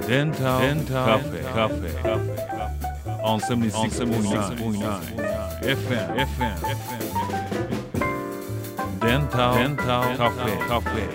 Dental Cafe on 76.9 FM Dental Cafe。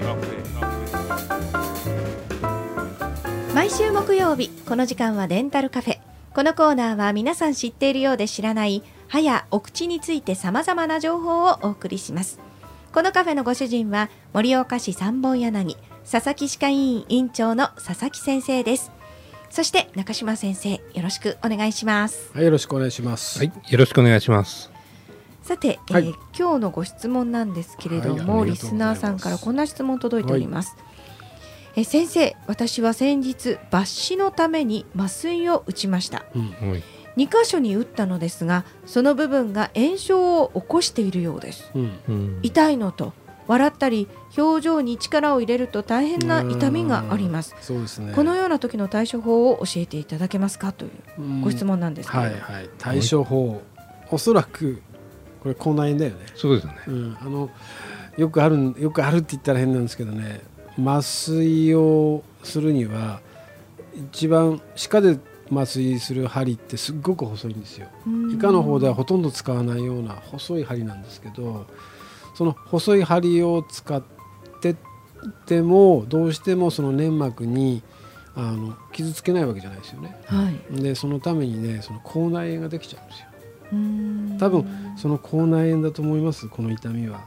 毎週木曜日この時間はデンタルカフェ。このコーナーは皆さん知っているようで知らない歯やお口について様々な情報をお送りします。このカフェのご主人は盛岡市三本柳佐々木歯科医院院長の佐々木先生です。そして中島先生、よろしくお願いします。 はい、よろしくお願いします。 はい、よろしくお願いします。 さて、 はい、 今日のご質問なんですけれども、 はい、 リスナーさんからこんな質問届いております。先生、私は先日抜歯のために麻酔を打ちました。2箇所に打ったのですが、その部分が炎症を起こしているようです。痛いのと笑ったり表情に力を入れると大変な痛みがあります。 そうですね。 このような時の対処法を教えていただけますかというご質問なんですけれど、 対処法、おそらくこれ口内炎だよね。 そうですね、 よくあるって言ったら変なんですけどね、麻酔をするには一番歯科で麻酔する針ってすっごく細いんですよ。医科の方ではほとんど使わないような細い針なんですけど、その細い針を使っててもどうしてもその粘膜に傷つけないわけじゃないですよね。でそのためにね、その口内炎ができちゃうんですよ。多分その口内炎だと思います、この痛みは。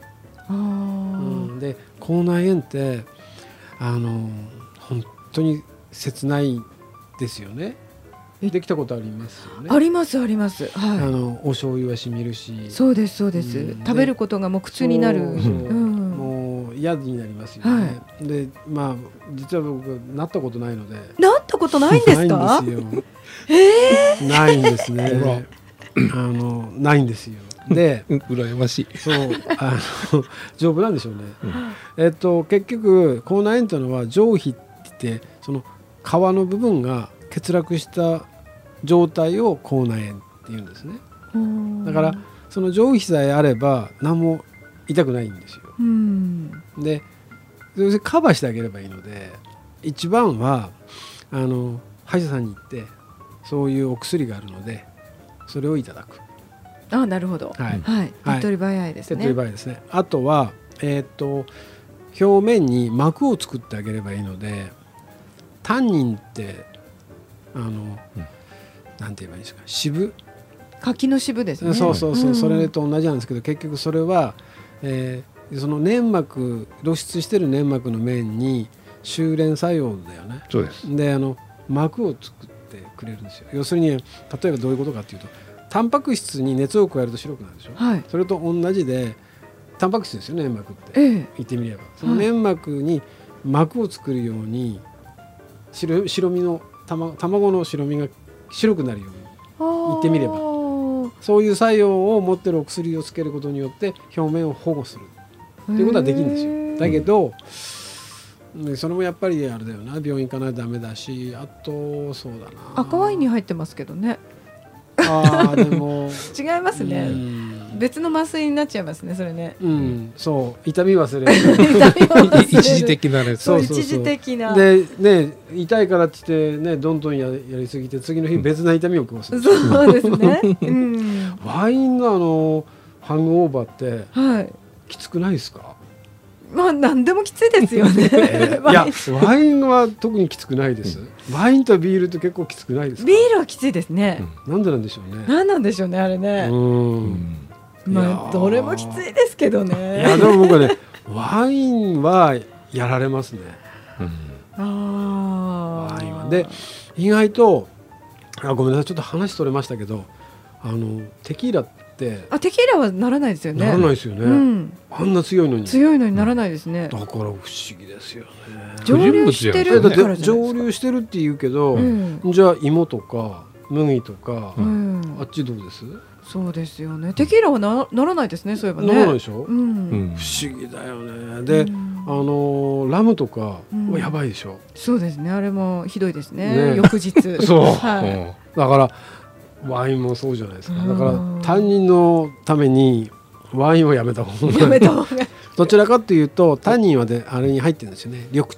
で口内炎って本当に切ないですよね。できたことありますよね。 ありますあります、 お醤油はしみるし。 そうですそうです、食べることがもう苦痛になる。 もう嫌になりますよね。で実は僕なったことないので。 なったことないんですか？ ないんですよ。ないんですね。ないんですよ。で羨ましい。 そう丈夫なんでしょうね。結局口内炎というのは上皮って言って、その皮の部分が欠落した状態を口内炎っていうんですね。だからその上皮さえあれば何も痛くないんですよ。でカバーしてあげればいいので、一番は歯医者さんに行ってそういうお薬があるのでそれをいただく。 なるほど。手っ取り早いですね。 手っ取り早いですね。あとは表面に膜を作ってあげればいいので、タンニンってなんて言えばいいですか、渋、 柿の渋ですね。 そう、それと同じなんですけど、結局それは、その粘膜、露出してる粘膜の面に収斂作用だよね。 そうです。 で膜を作ってくれるんですよ。要するに例えばどういうことかっていうと、タンパク質に熱を加えると白くなるでしょ。それと同じでタンパク質ですよね、粘膜って、言ってみれば。その粘膜に膜を作るように白身の卵の白身が白くなるように言ってみれば、そういう作用を持ってるお薬をつけることによって表面を保護するということはできるんですよ。だけどそれもやっぱりあれだよな、病院行かないとダメだし、あとそうだな、 赤ワインに入ってますけどね。 でも違いますね。別の麻酔になっちゃいますね、それね。 そう痛み忘れる一時的なね。 そう一時的なでね、痛いからって言ってね、どんどんやりすぎて次の日別な痛みを起こす。 そうですね。 ワインのハングオーバーってきつくないですか？ 何でもきついですよね。 いやワインは特にきつくないです。ワインとビールって結構きつくないですか？ ビールはきついですね。 なんでなんでしょうね。 何なんでしょうね、あれね。どれもきついですけどね。 いやでも僕はね、ワインはやられますね。ワインはで意外とごめんなさい、ちょっと話取れましたけど、テキーラってテキーラはならないですよね。 ならないですよね。あんな強いのにならないですね。 だから不思議ですよね。 蒸留してるからじゃないですか。 蒸留してるって言うけど、じゃあ芋とか麦とか、あっちどうです？ そうですよね。テキーラはならないですね、そういえばね。 ならないでしょ。不思議だよね。でラムとかはやばいでしょ。 そうですね、あれもひどいですね。翌日そうだからワインもそうじゃないですか。だから担任のためにワインをやめた方がいい。どちらかというとタンニンはあれに入ってるんですよね、緑茶。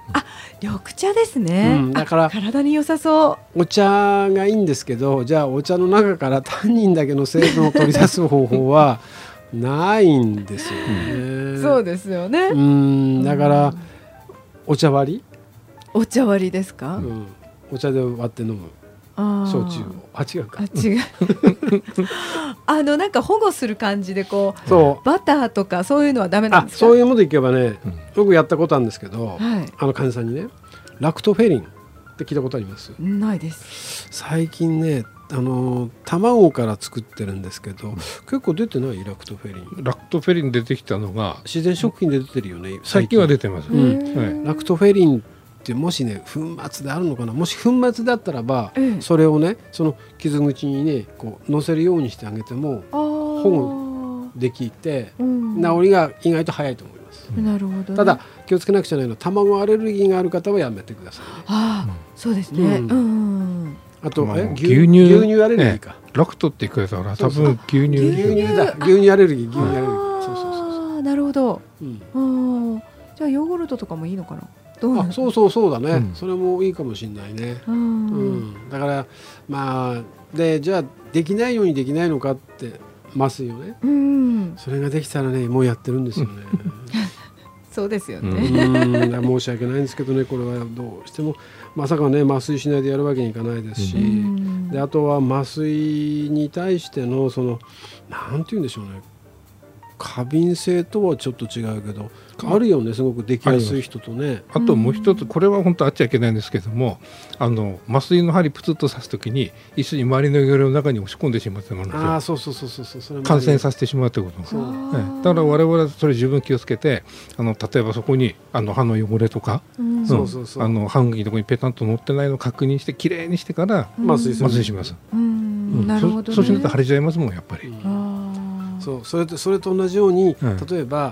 緑茶ですね、 だから体に良さそう。 お茶がいいんですけど、じゃあお茶の中からタンニンだけの成分を取り出す方法はないんですよね。 そうですよね。 だからお茶割り、 お茶割りですか、 お茶で割って飲む焼酎を。違うか。 違うなんか保護する感じでこう、バターとかそういうのはダメなんですか？ そういうものでいけばね、よくやったことあるんですけど、患者さんにね、ラクトフェリンって聞いたことあります？ ないです。 最近ね、卵から作ってるんですけど、結構出てない？ラクトフェリン。 ラクトフェリン出てきたのが自然食品で出てるよね。 最近は出てます、 ラクトフェリンってもしね粉末であるのかな。もし粉末だったらば、それをねその傷口にねこう乗せるようにしてあげても保護できて、治りが意外と早いと思います。 なるほど、ね、 ただ気をつけなくちゃないのは、卵アレルギーがある方はやめてくださいね。 そうですね。 あと牛乳アレルギーか。 ラクトって言うから多分牛乳だ。牛乳アレルギー、牛乳アレルギー。そう。 なるほど。じゃあヨーグルトとかもいいのかな。 そうだね、それもいいかもしれないね。だからでじゃあできないようにできないのかって麻酔をね、それができたらねもうやってるんですよね。 そうですよね。 申し訳ないんですけどね、これはどうしてもまさかね麻酔しないでやるわけにいかないですし、であとは麻酔に対してのそのなんて言うんでしょうね、過敏性とはちょっと違うけどあるよね、すごくできやすい人とね。 あともう一つ、これは本当あっちゃいけないんですけども、麻酔の針プツッと刺すときに一緒に周りの汚れの中に押し込んでしまってもらうんですよ。それ感染させてしまうということ。だから我々はそれ十分気をつけて、例えばそこに歯の汚れとか歯茎のところにペタンと乗ってないのを確認してきれいにしてから麻酔します。 なるほどね。 そうしないと腫れちゃいますもんやっぱり。 それと同じように、例えば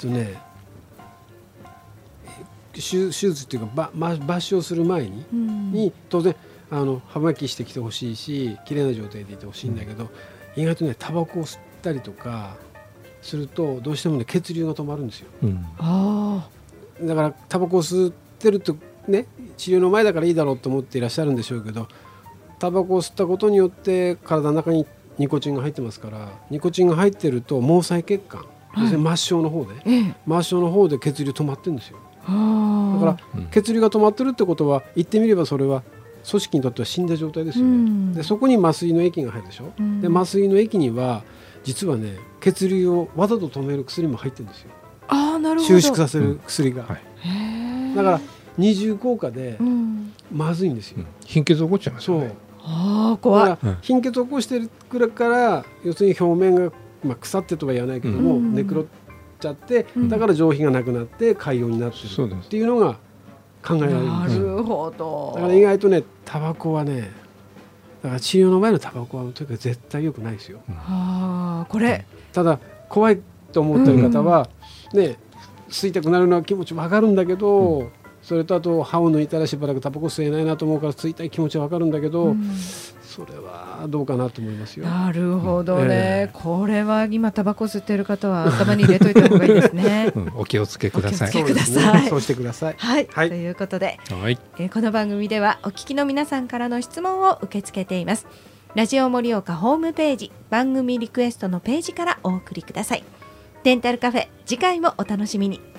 手術っていうか抜糸をする前に、当然歯磨きしてきてほしいしきれいな状態でいてほしいんだけど、意外とねタバコを吸ったりとかするとどうしてもね血流が止まるんですよ。だからタバコを吸ってるとね、治療の前だからいいだろうと思っていらっしゃるんでしょうけど、タバコを吸ったことによって体の中にニコチンが入ってますから、ニコチンが入ってると毛細血管、末梢の方で血流止まってるんですよ。だから血流が止まってるってことは言ってみればそれは組織にとっては死んだ状態ですよね。でそこに麻酔の液が入るでしょ。で麻酔の液には実はね血流をわざと止める薬も入ってるんですよ。 なるほど。 収縮させる薬が、だから二重効果でまずいんですよ。 貧血起こっちゃいますよね。 怖い。 貧血を起こしてるから要するに表面が、腐ってとは言わないけども、ネクロっちゃって、だから上皮がなくなって潰瘍になってるっていうのが考えられるんですよ。 なるほど。 だから意外とねタバコはね、だから治療の前のタバコはとにかく絶対良くないですよ。 これただ怖いと思ってる方は、ね吸いたくなるのは気持ち分かるんだけど、それとあと歯を抜いたらしばらくタバコ吸えないなと思うから吸いたい気持ちは分かるんだけど、それはどうかなと思いますよ。 なるほどね、これは今タバコ吸ってる方は頭に入れといた方がいいですね。 お気をつけください。 そうしてください。 はい、ということで、この番組ではお聞きの皆さんからの質問を受け付けています。ラジオ盛岡ホームページ番組リクエストのページからお送りください。デンタルカフェ、次回もお楽しみに。